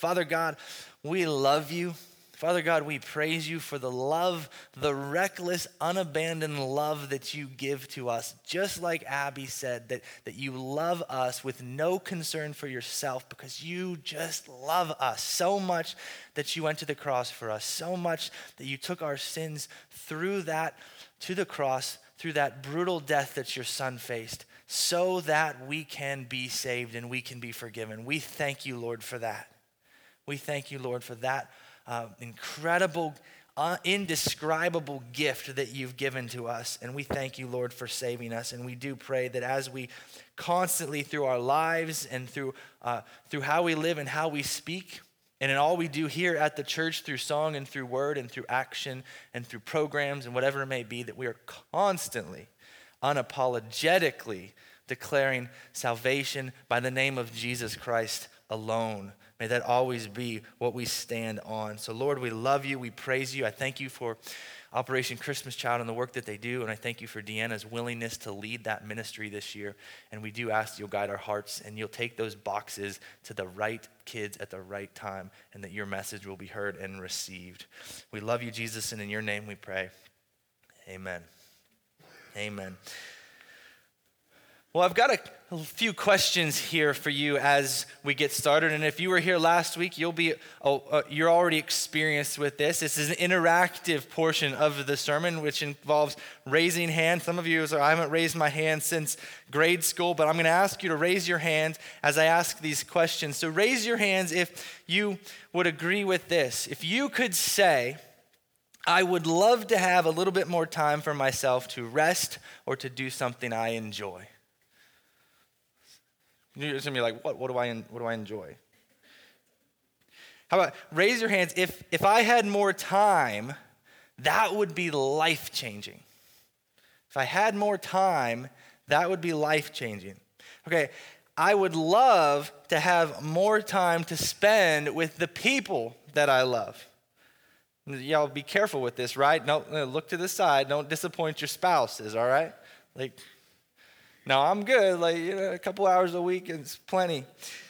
Father God, we love you. Father God, we praise you for the love, the reckless, unabandoned love that you give to us. Just like Abby said, that you love us with no concern for yourself because you just love us so much that you went to the cross for us, so much that you took our sins through that to the cross, through that brutal death that your son faced, so that we can be saved and we can be forgiven. We thank you, Lord, for that. We thank you, Lord, for that incredible, indescribable gift that you've given to us. And we thank you, Lord, for saving us. And we do pray that as we constantly through our lives and through how we live and how we speak, and in all we do here at the church through song and through word and through action and through programs and whatever it may be, that we are constantly, unapologetically declaring salvation by the name of Jesus Christ alone. May that always be what we stand on. So Lord, we love you. We praise you. I thank you for Operation Christmas Child and the work that they do. And I thank you for Deanna's willingness to lead that ministry this year. And we do ask that you'll guide our hearts and you'll take those boxes to the right kids at the right time and that your message will be heard and received. We love you, Jesus, and in your name we pray. Amen. Amen. Well, I've got a few questions here for you as we get started. And if you were here last week, you're already experienced with this. This is an interactive portion of the sermon, which involves raising hands. Some of you say, I haven't raised my hand since grade school, but I'm going to ask you to raise your hand as I ask these questions. So raise your hands if you would agree with this. If you could say, I would love to have a little bit more time for myself to rest or to do something I enjoy. You're going to be like, what do I enjoy? How about raise your hands if I had more time, that would be life-changing. If I had more time, that would be life-changing. Okay, I would love to have more time to spend with the people that I love. Y'all be careful with this, right? No, look to the side. Don't disappoint your spouses, all right? No, I'm good. A couple hours a week is plenty.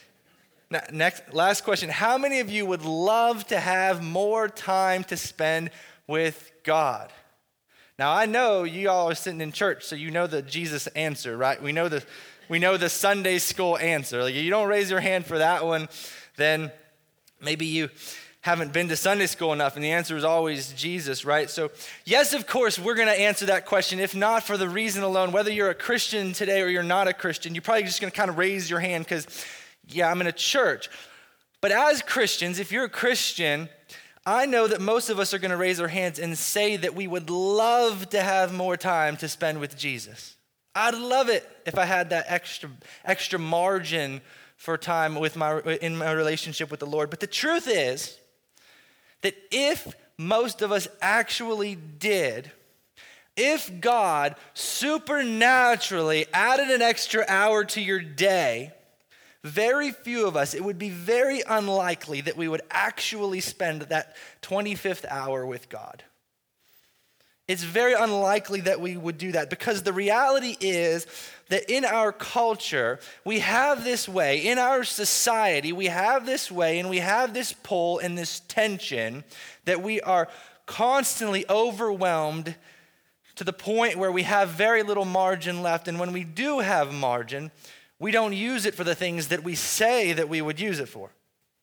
Last question. How many of you would love to have more time to spend with God? Now, I know you all are sitting in church, so you know the Jesus answer, right? We know the Sunday school answer. You don't raise your hand for that one, then maybe you haven't been to Sunday school enough, and the answer is always Jesus, right? So yes, of course, we're going to answer that question. If not for the reason alone, whether you're a Christian today or you're not a Christian, you're probably just going to kind of raise your hand because, yeah, I'm in a church. But as Christians, if you're a Christian, I know that most of us are going to raise our hands and say that we would love to have more time to spend with Jesus. I'd love it if I had that extra margin for time in my relationship with the Lord. But the truth is that if most of us actually did, if God supernaturally added an extra hour to your day, very few of us, it would be very unlikely that we would actually spend that 25th hour with God. It's very unlikely that we would do that because the reality is that in our culture, we have this way, in our society, we have this way and we have this pull and this tension that we are constantly overwhelmed to the point where we have very little margin left. And when we do have margin, we don't use it for the things that we say that we would use it for.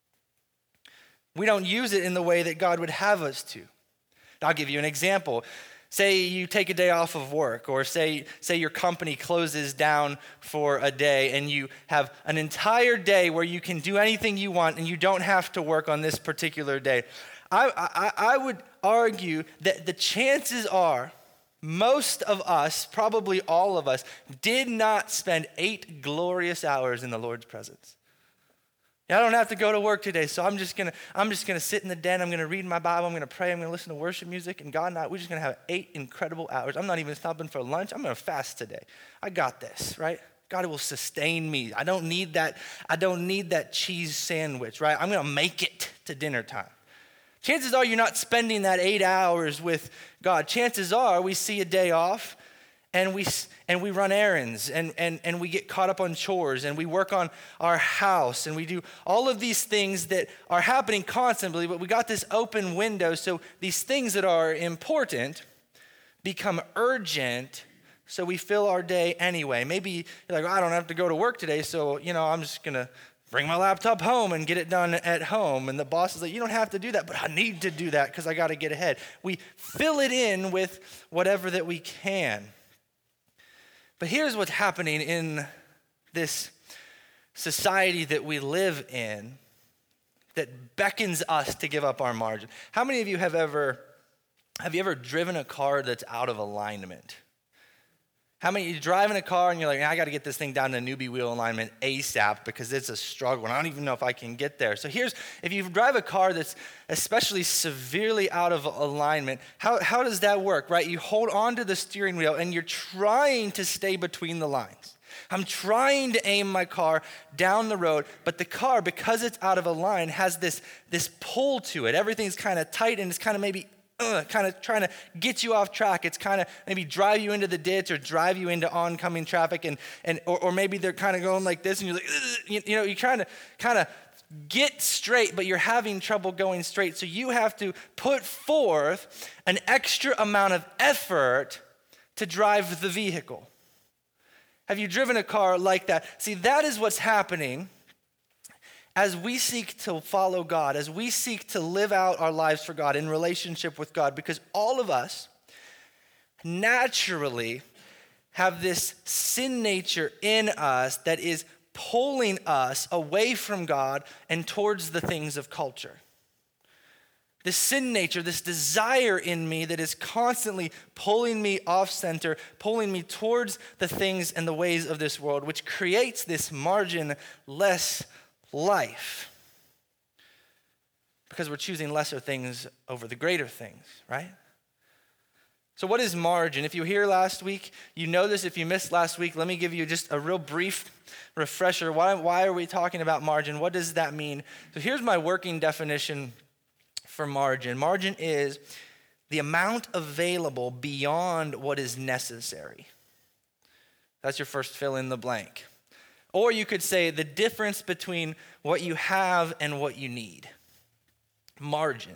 We don't use it in the way that God would have us to. I'll give you an example. Say you take a day off of work, or say your company closes down for a day and you have an entire day where you can do anything you want and you don't have to work on this particular day. I would argue that the chances are most of us, probably all of us, did not spend 8 glorious hours in the Lord's presence. I don't have to go to work today, so I'm just gonna sit in the den. I'm gonna read my Bible. I'm gonna pray. I'm gonna listen to worship music, and God and I, we're just gonna have 8 incredible hours. I'm not even stopping for lunch. I'm gonna fast today. I got this, right? God will sustain me. I don't need that cheese sandwich, right? I'm gonna make it to dinner time. Chances are you're not spending that 8 hours with God. Chances are we see a day off, and we run errands, and we get caught up on chores, and we work on our house, and we do all of these things that are happening constantly, but we got this open window, so these things that are important become urgent, so we fill our day anyway. Maybe you're like, I don't have to go to work today, so I'm just gonna bring my laptop home and get it done at home. And the boss is like, you don't have to do that, but I need to do that because I got to get ahead. We fill it in with whatever that we can. But here's what's happening in this society that we live in that beckons us to give up our margin. How many of you have you ever driven a car that's out of alignment? How many of you drive in a car and you're like, I got to get this thing down to newbie wheel alignment ASAP because it's a struggle and I don't even know if I can get there. So if you drive a car that's especially severely out of alignment, how does that work, right? You hold on to the steering wheel and you're trying to stay between the lines. I'm trying to aim my car down the road, but the car, because it's out of a line, has this pull to it. Everything's kind of tight and it's kind of maybe kind of trying to get you off track. It's kind of maybe drive you into the ditch or drive you into oncoming traffic, or maybe they're kind of going like this, and you're like, you're trying to kind of get straight, but you're having trouble going straight. So you have to put forth an extra amount of effort to drive the vehicle. Have you driven a car like that? See, that is what's happening as we seek to follow God, as we seek to live out our lives for God in relationship with God, because all of us naturally have this sin nature in us that is pulling us away from God and towards the things of culture. This sin nature, this desire in me that is constantly pulling me off center, pulling me towards the things and the ways of this world, which creates this marginless life, because we're choosing lesser things over the greater things, right? So what is margin? If you were here last week, you know this. If you missed last week, let me give you just a real brief refresher. Why are we talking about margin? What does that mean? So here's my working definition for margin. Margin is the amount available beyond what is necessary. That's your first fill in the blank. Or you could say the difference between what you have and what you need. Margin.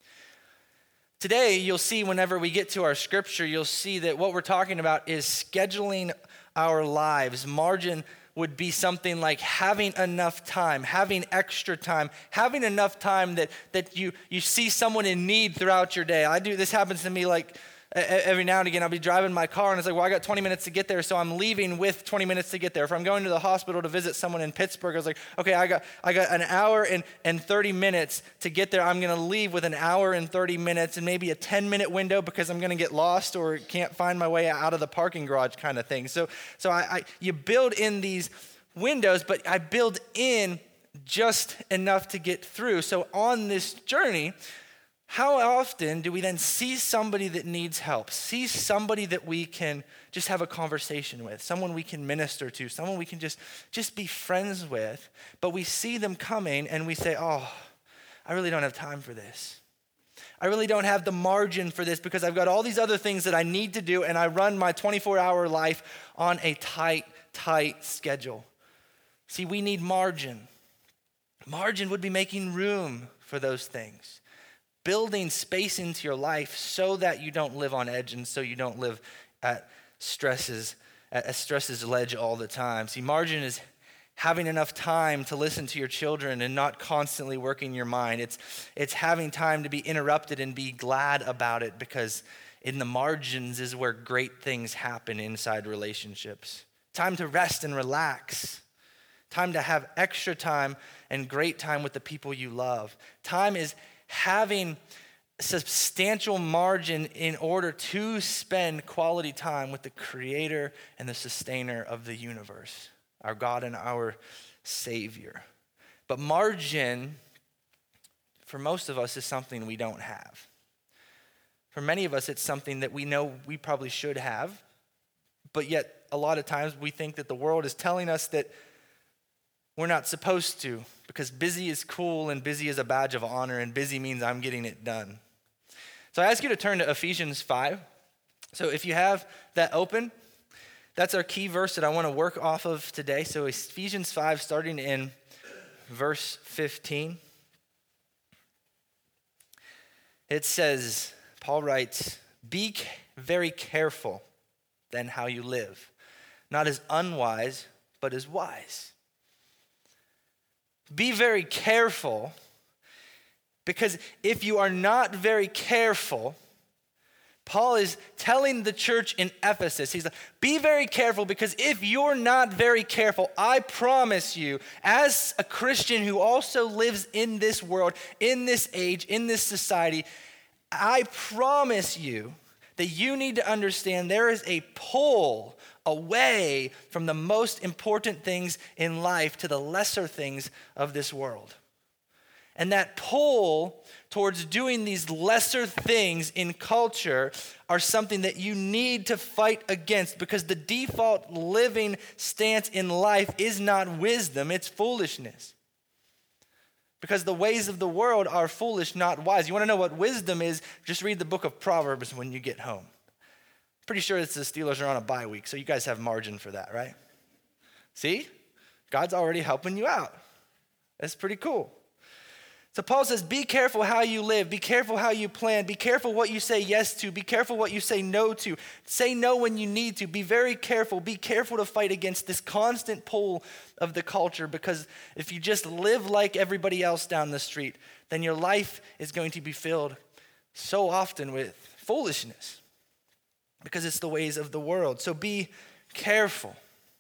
Today, you'll see whenever we get to our scripture, you'll see that what we're talking about is scheduling our lives. Margin would be something like having enough time, having extra time, having enough time that you see someone in need throughout your day. This happens to me like every now and again. I'll be driving my car and it's like, well, I got 20 minutes to get there, so I'm leaving with 20 minutes to get there. If I'm going to the hospital to visit someone in Pittsburgh, I was like, okay, I got an hour and 30 minutes to get there. I'm going to leave with an hour and 30 minutes and maybe a 10-minute window because I'm going to get lost or can't find my way out of the parking garage kind of thing. So you build in these windows, but I build in just enough to get through. So on this journey, how often do we then see somebody that needs help, see somebody that we can just have a conversation with, someone we can minister to, someone we can just be friends with, but we see them coming and we say, oh, I really don't have time for this. I really don't have the margin for this because I've got all these other things that I need to do and I run my 24-hour life on a tight schedule. See, we need margin. Margin would be making room for those things. Building space into your life so that you don't live on edge and so you don't live at stress's ledge all the time. See, margin is having enough time to listen to your children and not constantly working your mind. It's having time to be interrupted and be glad about it, because in the margins is where great things happen inside relationships. Time to rest and relax. Time to have extra time and great time with the people you love. Time is having substantial margin in order to spend quality time with the creator and the sustainer of the universe, our God and our Savior. But margin, for most of us, is something we don't have. For many of us, it's something that we know we probably should have, but yet a lot of times we think that the world is telling us that we're not supposed to, because busy is cool and busy is a badge of honor and busy means I'm getting it done. So I ask you to turn to Ephesians 5. So if you have that open, That's our key verse that I want to work off of today. So Ephesians 5, starting in verse 15. It says, Paul writes, "Be very careful then how you live, not as unwise, but as wise." Be very careful, because if you are not very careful, Paul is telling the church in Ephesus, he's like, be very careful, because if you're not very careful, I promise you, as a Christian who also lives in this world, in this age, in this society, I promise you that you need to understand there is a pull away from the most important things in life to the lesser things of this world. And that pull towards doing these lesser things in culture are something that you need to fight against, because the default living stance in life is not wisdom, it's foolishness. Because the ways of the world are foolish, not wise. You want to know what wisdom is? Just read the book of Proverbs when you get home. Pretty sure it's the Steelers are on a bye week, so you guys have margin for that, right? See? God's already helping you out. That's pretty cool. So Paul says, be careful how you live. Be careful how you plan. Be careful what you say yes to. Be careful what you say no to. Say no when you need to. Be very careful. Be careful to fight against this constant pull of the culture, because if you just live like everybody else down the street, then your life is going to be filled so often with foolishness, because it's the ways of the world. So be careful.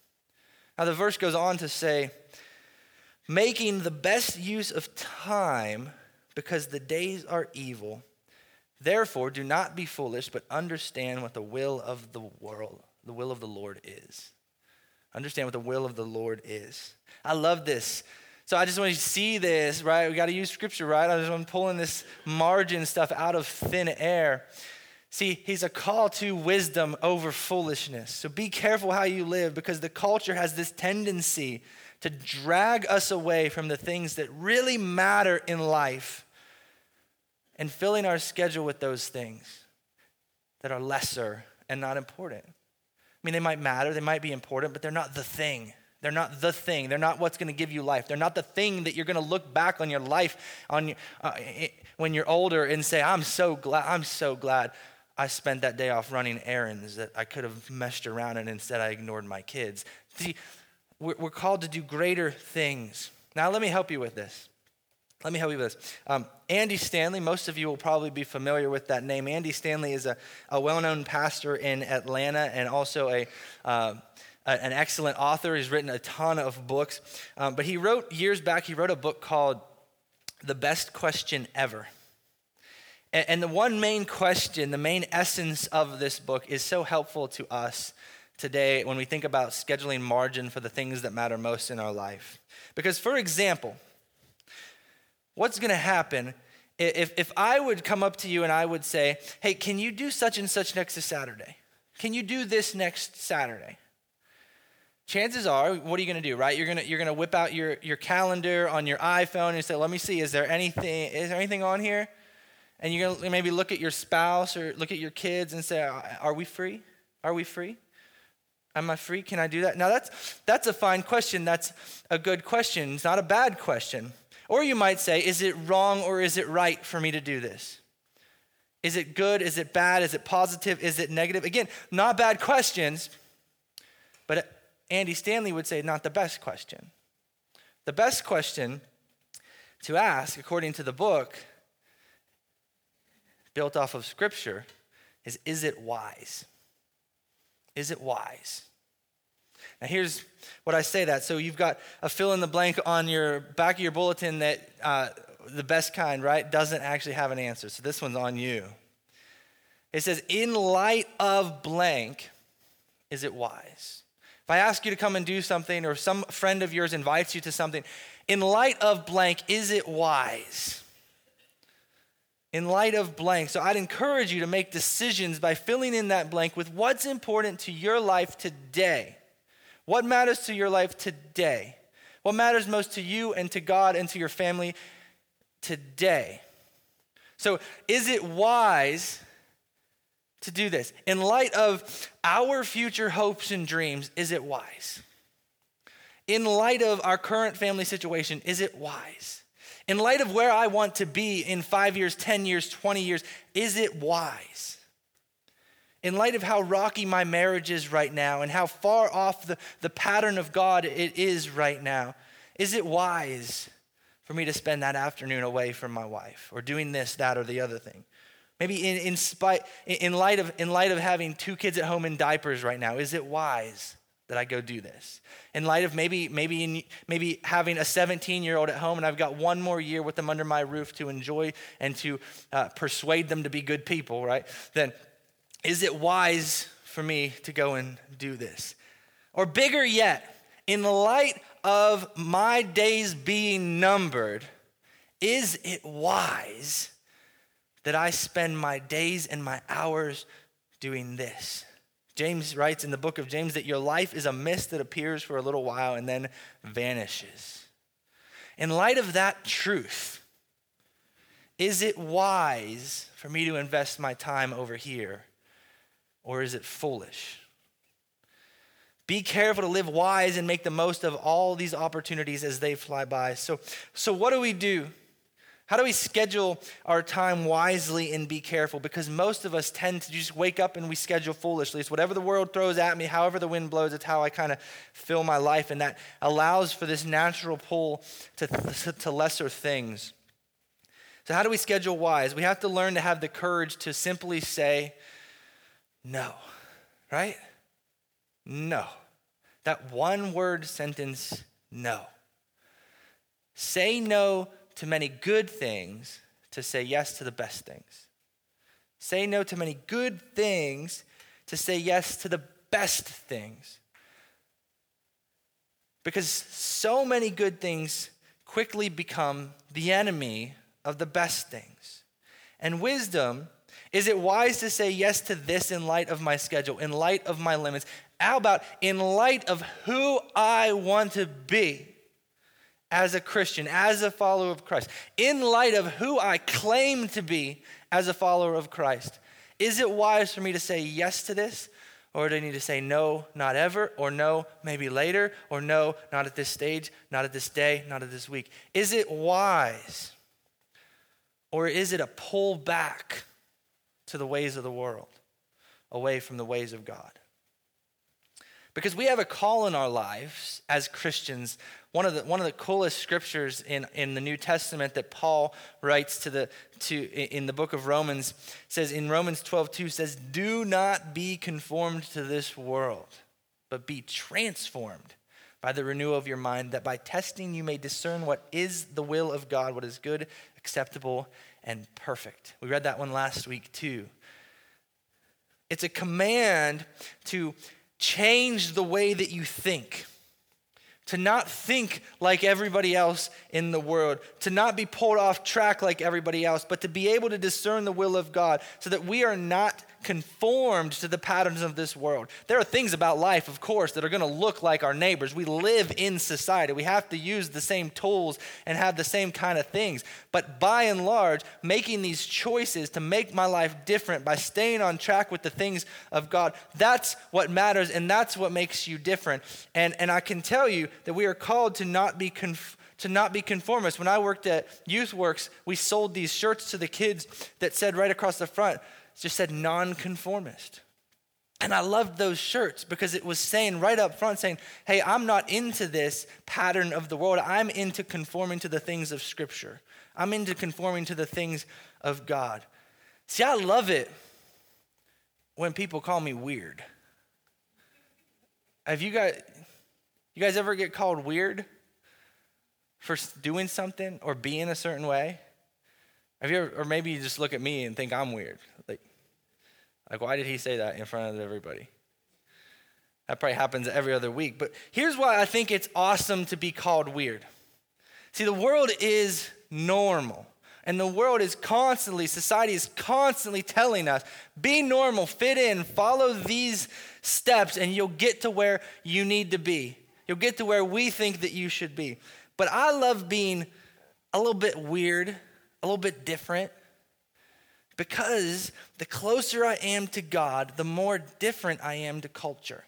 Now the verse goes on to say, making the best use of time, because the days are evil. Therefore, do not be foolish, but understand what the will of the Lord is. Understand what the will of the Lord is. I love this. So I just want you to see this, right? We got to use scripture, right? I just want pulling this margin stuff out of thin air. See, he's a call to wisdom over foolishness. So be careful how you live, because the culture has this tendency to drag us away from the things that really matter in life, and filling our schedule with those things that are lesser and not important. I mean, they might matter, they might be important, but they're not the thing. They're not the thing. They're not what's going to give you life. They're not the thing that you're going to look back on your life when you're older and say, I'm so glad I spent that day off running errands that I could have messed around and instead I ignored my kids. See, we're called to do greater things. Now, let me help you with this. Andy Stanley, most of you will probably be familiar with that name. Andy Stanley is a well-known pastor in Atlanta, and also an excellent author. He's written a ton of books. But years back, he wrote a book called The Best Question Ever. And the one main question, the main essence of this book is so helpful to us today when we think about scheduling margin for the things that matter most in our life. Because, for example, what's going to happen if I would come up to you and I would say, hey, can you do such and such next Saturday? Can you do this next Saturday? Chances are, what are you going to do, right? You're going to whip out your calendar on your iPhone and say, let me see, is there anything on here? And you're going to maybe look at your spouse or look at your kids and say, are we free? Are we free? Am I free? Can I do that? Now, that's a fine question. That's a good question. It's not a bad question. Or you might say, is it wrong or is it right for me to do this? Is it good? Is it bad? Is it positive? Is it negative? Again, not bad questions, but Andy Stanley would say not the best question. The best question to ask, according to the book, built off of Scripture, is it wise? Is it wise? Now here's what I say that. So you've got a fill in the blank on your back of your bulletin that the best kind, right, doesn't actually have an answer. So this one's on you. It says, in light of blank, is it wise? If I ask you to come and do something, or some friend of yours invites you to something, in light of blank, is it wise? In light of blank. So I'd encourage you to make decisions by filling in that blank with what's important to your life today. What matters to your life today? What matters most to you and to God and to your family today? So is it wise to do this? In light of our future hopes and dreams, is it wise? In light of our current family situation, is it wise? In light of where I want to be in 5 years, 10 years, 20 years, is it wise? In light of how rocky my marriage is right now and how far off the pattern of God it is right now, is it wise for me to spend that afternoon away from my wife or doing this, that, or the other thing? Maybe in light of having 2 kids at home in diapers right now, is it wise that I go do this? In light of maybe having a 17-year-old at home and I've got 1 more year with them under my roof to enjoy and to persuade them to be good people, right? Then is it wise for me to go and do this? Or bigger yet, in the light of my days being numbered, is it wise that I spend my days and my hours doing this? James writes in the book of James that your life is a mist that appears for a little while and then vanishes. In light of that truth, is it wise for me to invest my time over here, or is it foolish? Be careful to live wise and make the most of all these opportunities as they fly by. So what do we do? How do we schedule our time wisely and be careful? Because most of us tend to just wake up and we schedule foolishly. It's whatever the world throws at me, however the wind blows, it's how I kind of fill my life. And that allows for this natural pull to lesser things. So how do we schedule wise? We have to learn to have the courage to simply say no, right? No. That one word sentence, no. Say no to many good things to say yes to the best things. Say no to many good things to say yes to the best things. Because so many good things quickly become the enemy of the best things. And wisdom, is it wise to say yes to this in light of my schedule, in light of my limits? How about in light of who I want to be as a Christian, as a follower of Christ, in light of who I claim to be as a follower of Christ? Is it wise for me to say yes to this? Or do I need to say no, not ever, or no, maybe later, or no, not at this stage, not at this day, not at this week? Is it wise? Or is it a pull back to the ways of the world, away from the ways of God? Because we have a call in our lives as Christians. One of the coolest scriptures in the New Testament that Paul writes in the book of Romans says, in Romans 12:2 says, do not be conformed to this world, but be transformed by the renewal of your mind, that by testing you may discern what is the will of God, what is good, acceptable, and perfect. We read that one last week too. It's a command to change the way that you think, to not think like everybody else in the world, to not be pulled off track like everybody else, but to be able to discern the will of God so that we are not conformed to the patterns of this world. There are things about life, of course, that are going to look like our neighbors. We live in society. We have to use the same tools and have the same kind of things. But by and large, making these choices to make my life different by staying on track with the things of God, that's what matters, and that's what makes you different. And I can tell you that we are called to not be conformists. When I worked at YouthWorks, we sold these shirts to the kids that said right across the front, it just said nonconformist. And I loved those shirts because it was saying right up front, saying, hey, I'm not into this pattern of the world. I'm into conforming to the things of Scripture. I'm into conforming to the things of God. See, I love it when people call me weird. Have you guys ever get called weird for doing something or being a certain way? Have you ever, or maybe you just look at me and think I'm weird. Like, why did he say that in front of everybody? That probably happens every other week. But here's why I think it's awesome to be called weird. See, the world is normal. And the world is society is constantly telling us, be normal, fit in, follow these steps, and you'll get to where you need to be. You'll get to where we think that you should be. But I love being a little bit weird, a little bit different, Because the closer I am to God, the more different I am to culture.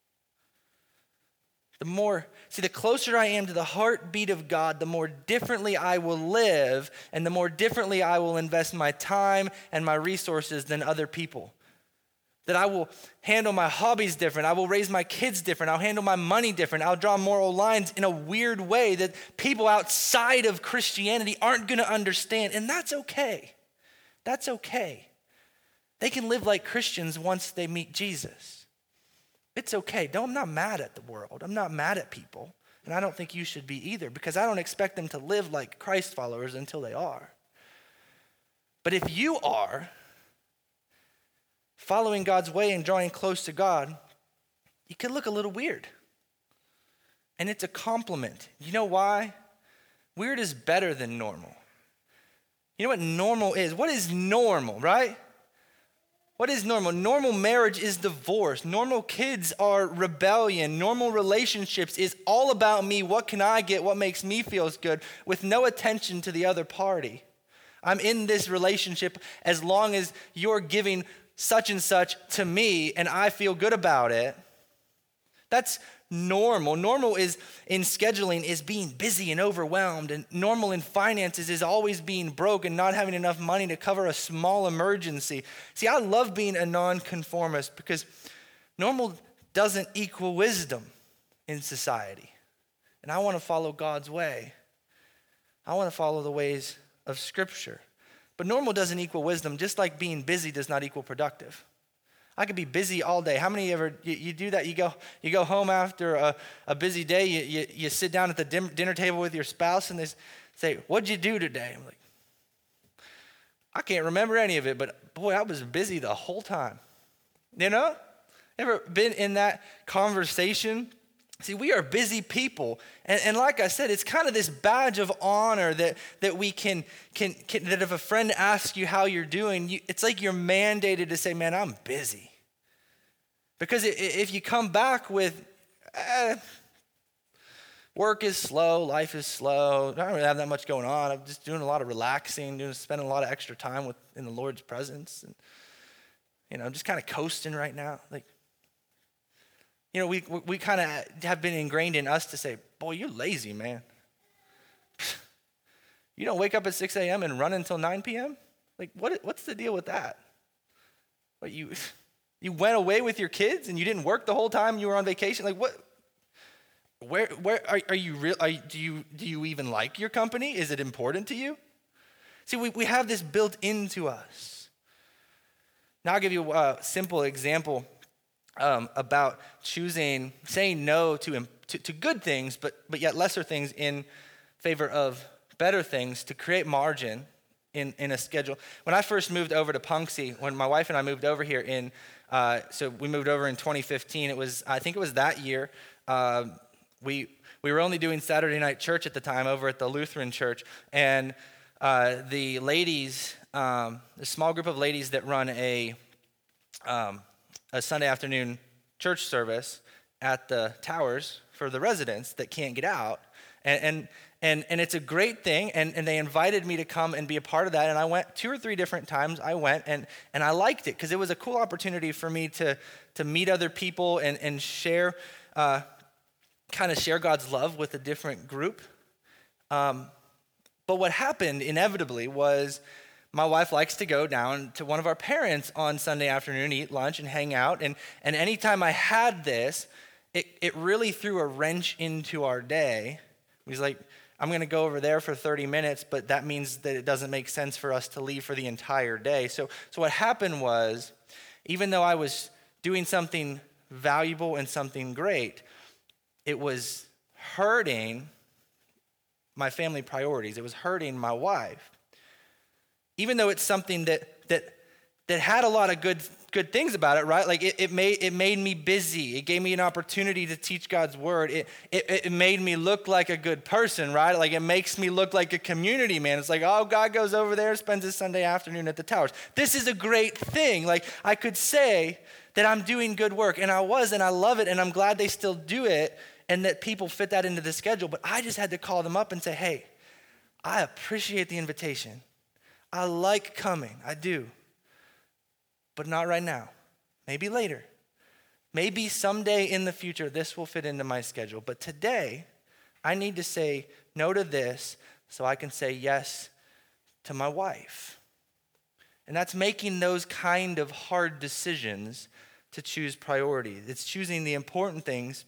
The closer I am to the heartbeat of God, the more differently I will live, and the more differently I will invest my time and my resources than other people. That I will handle my hobbies different. I will raise my kids different. I'll handle my money different. I'll draw moral lines in a weird way that people outside of Christianity aren't going to understand. And that's okay. That's okay. They can live like Christians once they meet Jesus. It's okay. I'm not mad at the world. I'm not mad at people. And I don't think you should be either, because I don't expect them to live like Christ followers until they are. But if you are following God's way and drawing close to God, you could look a little weird. And it's a compliment. You know why? Weird is better than normal. You know what normal is? What is normal, right? What is normal? Normal marriage is divorce. Normal kids are rebellion. Normal relationships is all about me. What can I get? What makes me feel good? With no attention to the other party. I'm in this relationship as long as you're giving such and such to me and I feel good about it. That's normal. Normal is in scheduling is being busy and overwhelmed, and normal in finances is always being broke and not having enough money to cover a small emergency. See, I love being a nonconformist because normal doesn't equal wisdom in society. And I want to follow God's way. I want to follow the ways of Scripture. But normal doesn't equal wisdom, just like being busy does not equal productive. I could be busy all day. How many ever you do that? You go home after a busy day. You sit down at the dinner table with your spouse, and they say, "What'd you do today?" I'm like, I can't remember any of it, but boy, I was busy the whole time. You know, ever been in that conversation? See, we are busy people, and like I said, it's kind of this badge of honor that we can that if a friend asks you how you're doing, it's like you're mandated to say, "Man, I'm busy," because if you come back with, "Work is slow, life is slow, I don't really have that much going on. I'm just doing a lot of relaxing, spending a lot of extra time in the Lord's presence, and I'm just kind of coasting right now," like. You know, we kind of have been ingrained in us to say, "Boy, you're lazy, man. You don't wake up at 6 a.m. and run until 9 p.m.? Like, what's the deal with that? What, you went away with your kids and you didn't work the whole time you were on vacation? Like, what? Where are you real? Do you even like your company? Is it important to you?" See, we have this built into us. Now I'll give you a simple example. About saying no to good things, but yet lesser things in favor of better things to create margin in a schedule. When I first moved over to Punxsutawney, when my wife and I moved over here so we moved over in 2015. I think it was that year. We were only doing Saturday night church at the time over at the Lutheran church, and the ladies, the small group of ladies that run a Sunday afternoon church service at the towers for the residents that can't get out. And it's a great thing. And they invited me to come and be a part of that. And I went 2 or 3 different times. I went and I liked it because it was a cool opportunity for me to meet other people and share, kind of share God's love with a different group. But what happened inevitably was my wife likes to go down to one of our parents on Sunday afternoon, eat lunch and hang out. And anytime I had this, it really threw a wrench into our day. It was like, I'm going to go over there for 30 minutes, but that means that it doesn't make sense for us to leave for the entire day. So what happened was, even though I was doing something valuable and something great, it was hurting my family priorities. It was hurting my wife. Even though it's something that had a lot of good things about it, right? Like it made me busy. It gave me an opportunity to teach God's word. It made me look like a good person, right? Like it makes me look like a community man. It's like, oh, God goes over there, spends his Sunday afternoon at the towers. This is a great thing. Like I could say that I'm doing good work, and I was, and I love it, and I'm glad they still do it, and that people fit that into the schedule. But I just had to call them up and say, hey, I appreciate the invitation. I like coming, I do. But not right now. Maybe later. Maybe someday in the future this will fit into my schedule. But today, I need to say no to this so I can say yes to my wife. And that's making those kind of hard decisions to choose priorities. It's choosing the important things.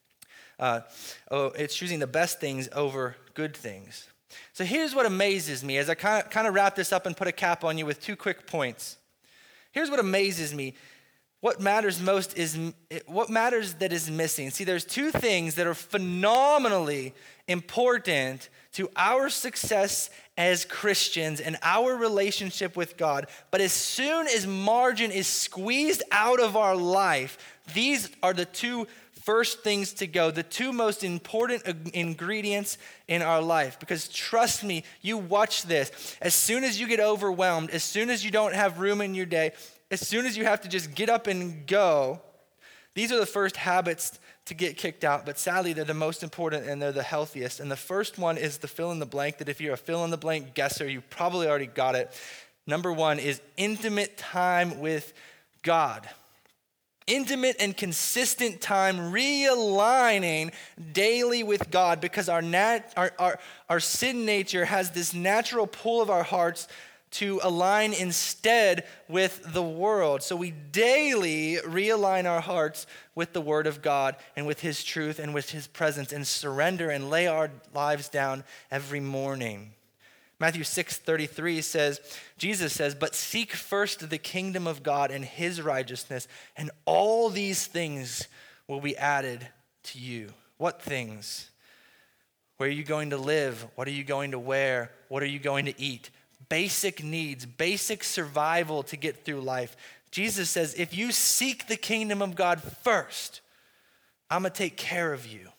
It's choosing the best things over good things. So here's what amazes me as I kind of wrap this up and put a cap on you with 2 quick points. Here's what amazes me. What matters most is what matters that is missing. See, there's 2 things that are phenomenally important to our success as Christians and our relationship with God. But as soon as margin is squeezed out of our life, these are the 2 first things to go, the 2 most important ingredients in our life. Because trust me, you watch this. As soon as you get overwhelmed, as soon as you don't have room in your day, as soon as you have to just get up and go, these are the first habits to get kicked out. But sadly, they're the most important and they're the healthiest. And the first one is the fill in the blank, that if you're a fill in the blank guesser, you probably already got it. Number 1 is intimate time with God. Intimate and consistent time realigning daily with God, because our sin nature has this natural pull of our hearts to align instead with the world. So we daily realign our hearts with the Word of God and with His truth and with His presence, and surrender and lay our lives down every morning. Matthew 6:33 Jesus says, "But seek first the kingdom of God and His righteousness, and all these things will be added to you." What things? Where are you going to live? What are you going to wear? What are you going to eat? Basic needs, basic survival to get through life. Jesus says, if you seek the kingdom of God first, I'm going to take care of you.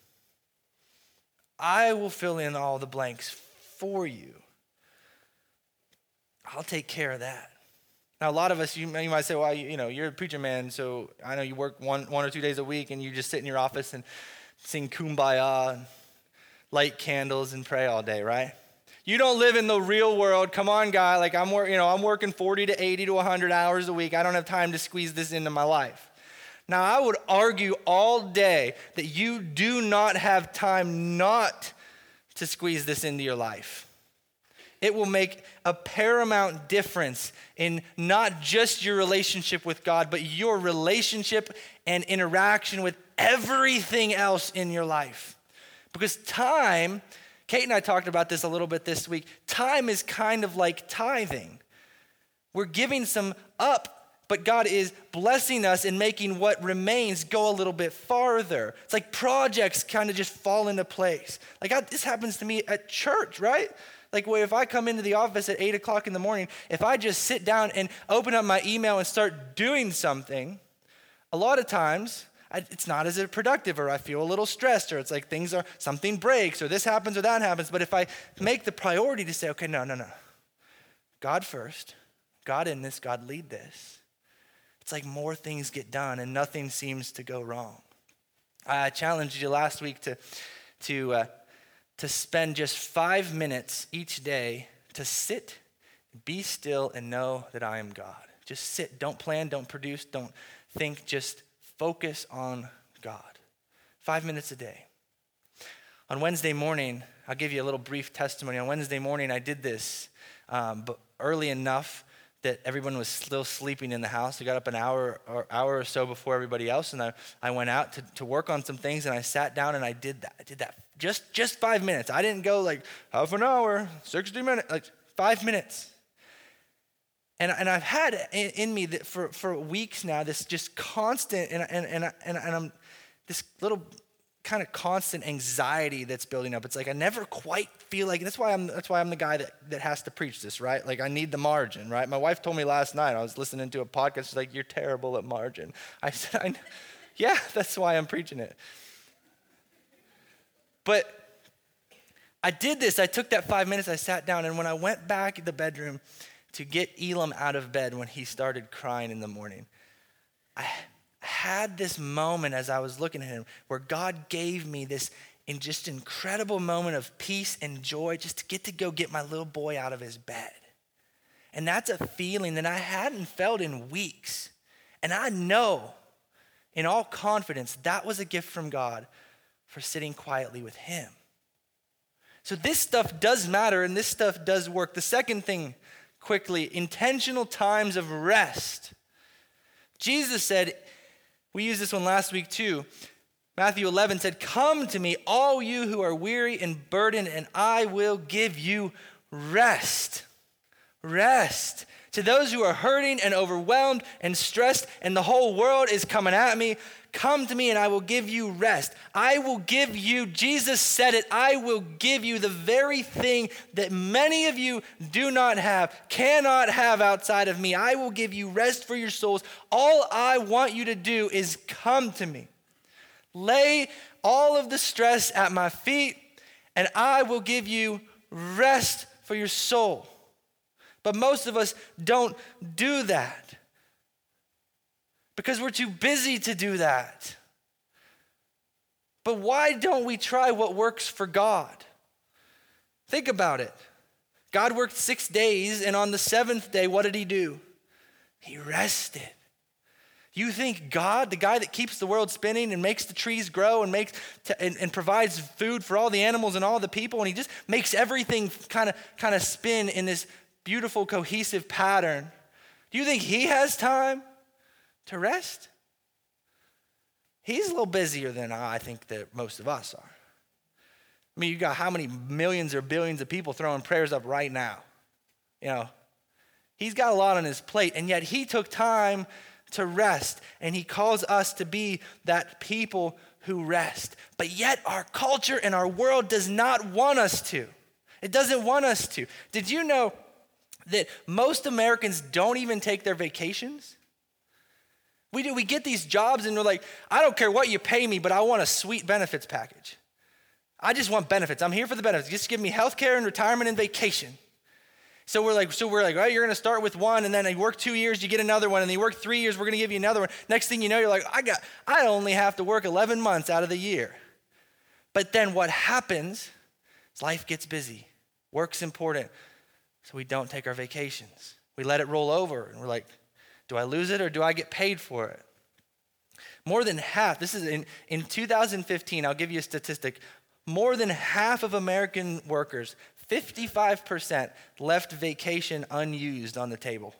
I will fill in all the blanks for you. I'll take care of that. Now, a lot of us, you might say, well, you're a preacher man, so I know you work one or 2 days a week and you just sit in your office and sing Kumbaya and light candles and pray all day, right? You don't live in the real world. Come on, guy. Like I'm working 40 to 80 to 100 hours a week. I don't have time to squeeze this into my life. Now, I would argue all day that you do not have time not to squeeze this into your life. It will make a paramount difference in not just your relationship with God, but your relationship and interaction with everything else in your life. Because time, Kate and I talked about this a little bit this week, time is kind of like tithing. We're giving some up, but God is blessing us and making what remains go a little bit farther. It's like projects kind of just fall into place. Like this happens to me at church, right? Like if I come into the office at 8 o'clock in the morning, if I just sit down and open up my email and start doing something, a lot of times it's not as productive, or I feel a little stressed, or it's like something breaks, or this happens or that happens. But if I make the priority to say, okay, no. God first, God in this, God lead this. It's like more things get done and nothing seems to go wrong. I challenged you last week to spend just 5 minutes each day to sit, be still, and know that I am God. Just sit. Don't plan, don't produce, don't think. Just focus on God. 5 minutes a day. On Wednesday morning, I'll give you a little brief testimony. On Wednesday morning, I did this, but early enough that everyone was still sleeping in the house. I got up an hour or so before everybody else, and I went out to work on some things, and I sat down and I did that. I did that just 5 minutes. I didn't go like half an hour, 60 minutes, like 5 minutes. And I've had in me that for weeks now this just constant and I'm this little kind of constant anxiety that's building up. It's like I never quite feel like, that's why I'm the guy that has to preach this, right? Like I need the margin, right? My wife told me last night, I was listening to a podcast, she's like, you're terrible at margin. I said, yeah, that's why I'm preaching it. But I did this, I took that 5 minutes, I sat down, and when I went back in the bedroom to get Elam out of bed when he started crying in the morning, I had this moment as I was looking at him where God gave me this just incredible moment of peace and joy just to go get my little boy out of his bed. And that's a feeling that I hadn't felt in weeks. And I know in all confidence that was a gift from God for sitting quietly with him. So this stuff does matter and this stuff does work. The second thing, quickly, intentional times of rest. Jesus said, we used this one last week too. Matthew 11 said, "Come to me, all you who are weary and burdened, and I will give you rest." Rest. To those who are hurting and overwhelmed and stressed and the whole world is coming at me, come to me and I will give you rest. I will give you, Jesus said it, I will give you the very thing that many of you do not have, cannot have outside of me. I will give you rest for your souls. All I want you to do is come to me. Lay all of the stress at my feet and I will give you rest for your soul. But most of us don't do that because we're too busy to do that. But why don't we try what works for God? Think about it. God worked 6 days, and on the seventh day, what did he do? He rested. You think God, the guy that keeps the world spinning and makes the trees grow and provides food for all the animals and all the people, and he just makes everything kind of spin in this beautiful, cohesive pattern. Do you think he has time to rest? He's a little busier than I think that most of us are. I mean, you got how many millions or billions of people throwing prayers up right now? You know, he's got a lot on his plate, and yet he took time to rest, and he calls us to be that people who rest. But yet our culture and our world does not want us to. It doesn't want us to. Did you know that most Americans don't even take their vacations? We get these jobs and we're like, I don't care what you pay me, but I want a sweet benefits package. I just want benefits. I'm here for the benefits. Just give me health care and retirement and vacation. So we're like, right, you're gonna start with one, and then you work 2 years, you get another one, and then you work 3 years, we're gonna give you another one. Next thing you know, you're like, I only have to work 11 months out of the year. But then what happens is life gets busy. Work's important. So we don't take our vacations. We let it roll over, and we're like, do I lose it or do I get paid for it? More than half, this is in 2015, I'll give you a statistic, more than half of American workers, 55%, left vacation unused on the table.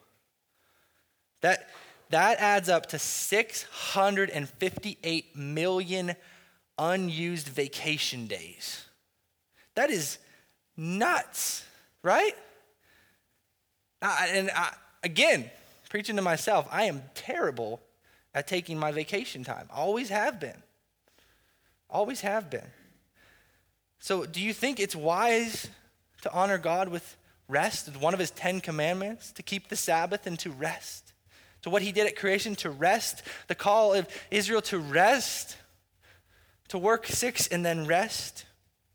That adds up to 658 million unused vacation days. That is nuts, right? Again, preaching to myself, I am terrible at taking my vacation time. Always have been. Always have been. So do you think it's wise to honor God with rest? One of his 10 commandments, to keep the Sabbath and to rest. To what he did at creation, to rest. The call of Israel to rest. To work 6 and then rest.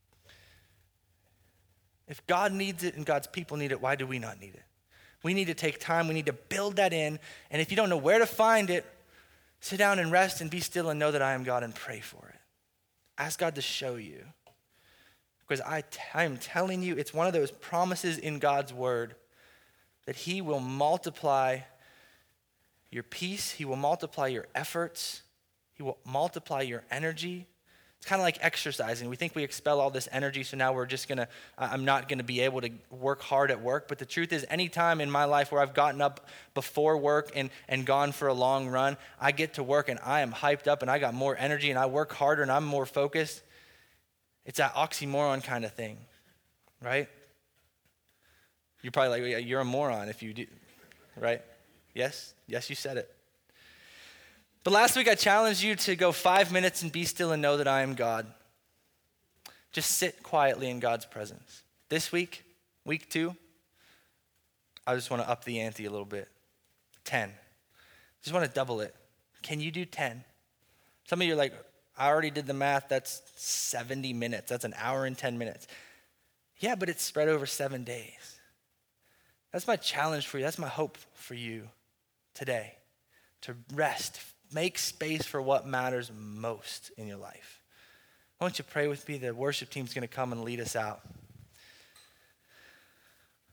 If God needs it and God's people need it, why do we not need it? We need to take time. We need to build that in. And if you don't know where to find it, sit down and rest and be still and know that I am God and pray for it. Ask God to show you. Because I am telling you, it's one of those promises in God's word that he will multiply your peace. He will multiply your efforts. He will multiply your energy. It's kind of like exercising. We think we expel all this energy, so now I'm not going to be able to work hard at work. But the truth is, any time in my life where I've gotten up before work and gone for a long run, I get to work and I am hyped up and I got more energy and I work harder and I'm more focused. It's that oxymoron kind of thing, right? You're probably like, you're a moron if you do, right? Yes, you said it. But last week I challenged you to go 5 minutes and be still and know that I am God. Just sit quietly in God's presence. This week, week 2, I just want to up the ante a little bit. 10. Just want to double it. Can you do 10? Some of you are like, I already did the math. That's 70 minutes. That's an hour and 10 minutes. Yeah, but it's spread over 7 days. That's my challenge for you. That's my hope for you today. To rest. Make space for what matters most in your life. Why don't you pray with me? The worship team's going to come and lead us out.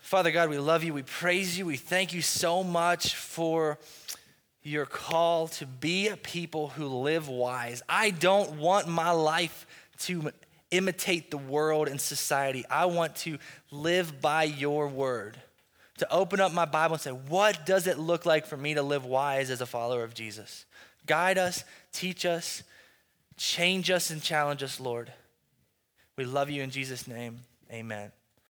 Father God, we love you. We praise you. We thank you so much for your call to be a people who live wise. I don't want my life to imitate the world and society. I want to live by your word, to open up my Bible and say, what does it look like for me to live wise as a follower of Jesus? Guide us, teach us, change us, and challenge us, Lord. We love you in Jesus' name. Amen.